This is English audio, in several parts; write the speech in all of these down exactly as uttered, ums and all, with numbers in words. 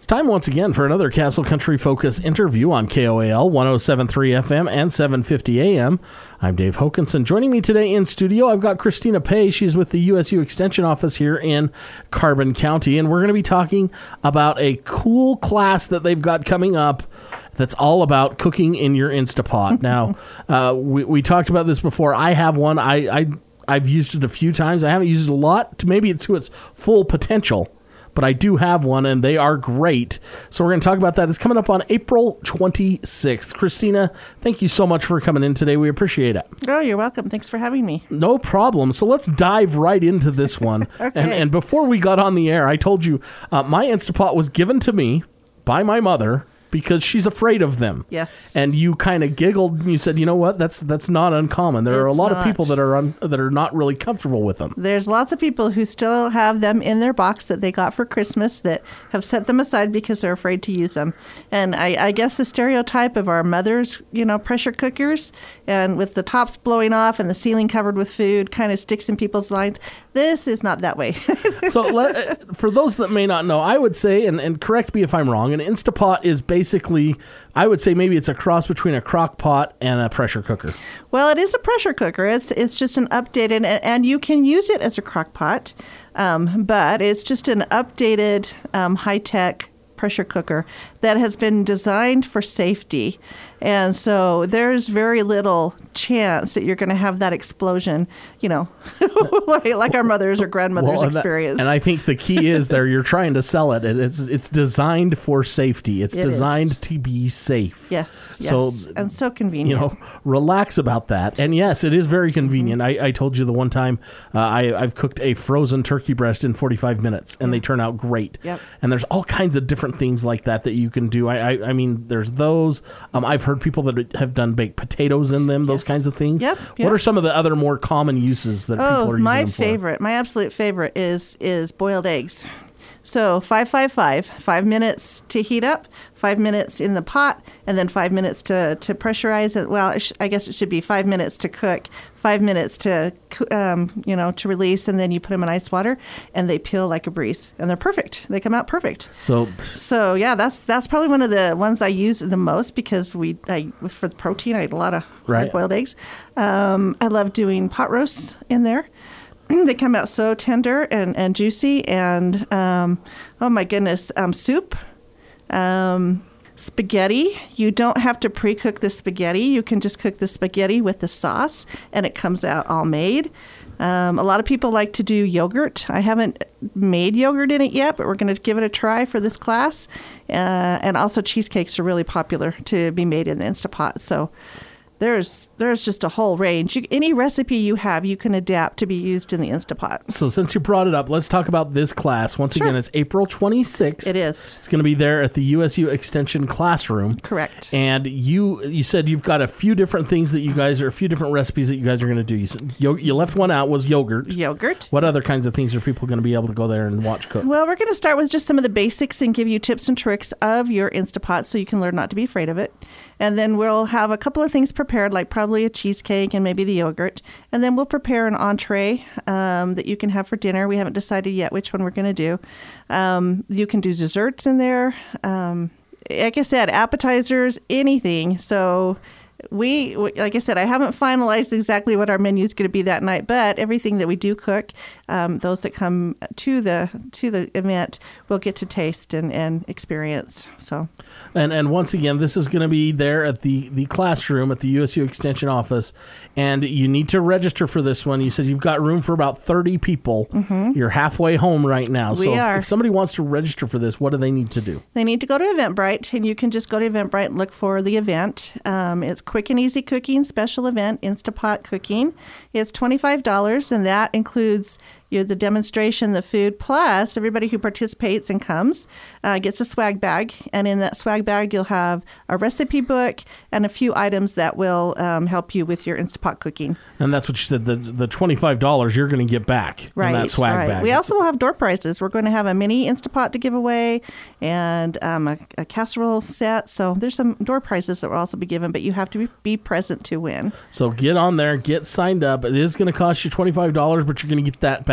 time once again for another Castle Country Focus interview on K O A L one oh seven point three F M and seven fifty A M. I'm Dave Hokinson. Joining me today in studio, I've got Christina Pay. She's with the U S U Extension Office here in Carbon County, and we're going to be talking about a cool class that they've got coming up that's all about cooking in your Instapot. Now, uh, we, we talked about this before. I have one. I, I, I've used it a few times. I haven't used it a lot, to maybe to its full potential. But I do have one, and they are great. So we're going to talk about that. It's coming up on April twenty-sixth. Christina, thank you so much for coming in today. We appreciate it. Oh, you're welcome. Thanks for having me. No problem. So let's dive right into this one. Okay. And, and before we got on the air, I told you uh, my Instapot was given to me by my mother because she's afraid of them. Yes. And you kind of giggled and you said, you know what, that's that's not uncommon. There are a It's lot of not. people that are un, that are not really comfortable with them. There's lots of people who still have them in their box that they got for Christmas that have set them aside because they're afraid to use them. And I, I guess the stereotype of our mothers, you know, pressure cookers and with the tops blowing off and the ceiling covered with food kind of sticks in people's minds. This is not that way. So let, for those that may not know, I would say, and, and correct me if I'm wrong, an Instapot is basically, I would say maybe it's a cross between a crock pot and a pressure cooker. Well, it is a pressure cooker. It's it's just an updated, and, and you can use it as a crock pot, um, but it's just an updated um, high-tech pressure cooker that has been designed for safety. And so there's very little chance that you're going to have that explosion, you know, like, like our mothers or grandmothers Well, and that- experience. And I think the key is there, you're trying to sell it. and It's it's designed for safety. It's It designed is. to be safe. yes, yes. So, and so convenient. You know, relax about that. And yes, it is very convenient. Mm-hmm. I, I told you the one time uh, I, I've cooked a frozen turkey breast in forty-five minutes, and they turn out great. Yep. And there's all kinds of different things like that that you can do. I I, I mean, there's those. Um, I've heard people that have done baked potatoes in them, those Yes. kinds of things. Yep, What yep. are some of the other more common uses that people Oh, are using my them for? favorite, my absolute favorite is is boiled eggs. So five, five, five, five minutes to heat up, five minutes in the pot, and then five minutes to, to pressurize it. Well, it sh- I guess it should be five minutes to cook, five minutes to coo- um, you know to release, and then you put them in ice water, and they peel like a breeze, and they're perfect. They come out perfect. So So yeah, that's that's probably one of the ones I use the most because we I, for the protein I eat a lot of Right. hard-boiled eggs. Um, I love doing pot roasts in there. They come out so tender and, and juicy, and um, oh my goodness, um, soup, um, spaghetti. You don't have to pre-cook the spaghetti. You can just cook the spaghetti with the sauce, and it comes out all made. Um, a lot of people like to do yogurt. I haven't made yogurt in it yet, but we're going to give it a try for this class. Uh, and also cheesecakes are really popular to be made in the Instapot. So there's there's just a whole range. You, any recipe you have, you can adapt to be used in the Instapot. So since you brought it up, let's talk about this class. Once Sure. again, it's April twenty-sixth. It is. It's going to be there at the U S U Extension Classroom. Correct. And you you said you've got a few different things that you guys are, a few different recipes that you guys are going to do. You, said, yo- you left one out, was yogurt. Yogurt. What other kinds of things are people going to be able to go there and watch cook? Well, we're going to start with just some of the basics and give you tips and tricks of your Instapot so you can learn not to be afraid of it. And then we'll have a couple of things prepared, like probably a cheesecake and maybe the yogurt. And then we'll prepare an entree um, that you can have for dinner. We haven't decided yet which one we're going to do. Um, you can do desserts in there. Um, like I said, appetizers, anything. So we, like I said, I haven't finalized exactly what our menu is going to be that night, but everything that we do cook, um, those that come to the to the event will get to taste and, and experience. So, And and once again, this is going to be there at the, the classroom at the U S U Extension office, and you need to register for this one. You said you've got room for about thirty people. Mm-hmm. You're halfway home right now. We so if, are. if somebody wants to register for this, what do they need to do? they need to go to Eventbrite, and you can just go to Eventbrite and look for the event. Um, it's Quick and Easy Cooking Special Event, Instapot Cooking. It's twenty-five dollars, and that includes you know, the demonstration, the food, plus everybody who participates and comes uh, gets a swag bag. And in that swag bag, you'll have a recipe book and a few items that will um, help you with your Instapot cooking. And that's what you said, the the twenty-five dollars you're going to get back Right, in that swag right. bag. We also will have door prizes. We're going to have a mini Instapot to give away and um, a, a casserole set. So there's some door prizes that will also be given, but you have to be, be present to win. So get on there, get signed up. It is going to cost you twenty-five dollars, but you're going to get that back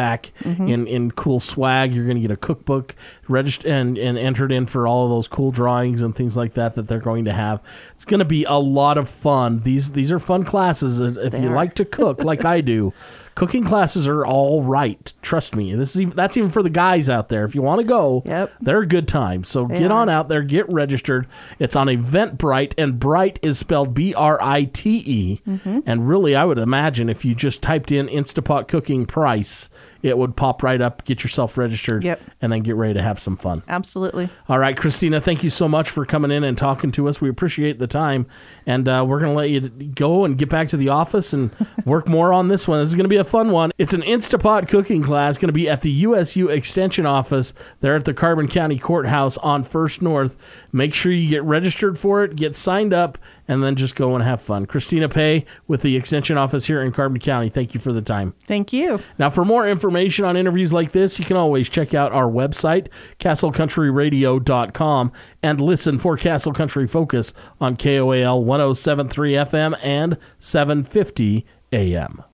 back Mm-hmm. in, in cool swag. You're going to get a cookbook registered and, and entered in for all of those cool drawings and things like that that they're going to have. It's going to be a lot of fun. These these are fun classes. If They you are. like to cook like I do, cooking classes are all right. Trust me. This is even, that's even for the guys out there. If you want to go, Yep. they're a good time. So They get on are. out there, get registered. It's on Eventbrite, and Bright is spelled B R I T E. Mm-hmm. And really, I would imagine if you just typed in Instapot cooking price, it would pop right up, get yourself registered, Yep. and then get ready to have some fun. Absolutely. All right, Christina, thank you so much for coming in and talking to us. We appreciate the time, and uh, we're going to let you go and get back to the office and work more on this one. This is going to be a fun one. It's an Instapot cooking class going to be at the U S U Extension office there at the Carbon County Courthouse on First North. Make sure you get registered for it, get signed up, and then just go and have fun. Christina Pay with the Extension office here in Carbon County. Thank you for the time. Thank you. Now, for more information on interviews like this, you can always check out our website, castle country radio dot com, and listen for Castle Country Focus on K O A L one oh seven point three F M and seven fifty A M.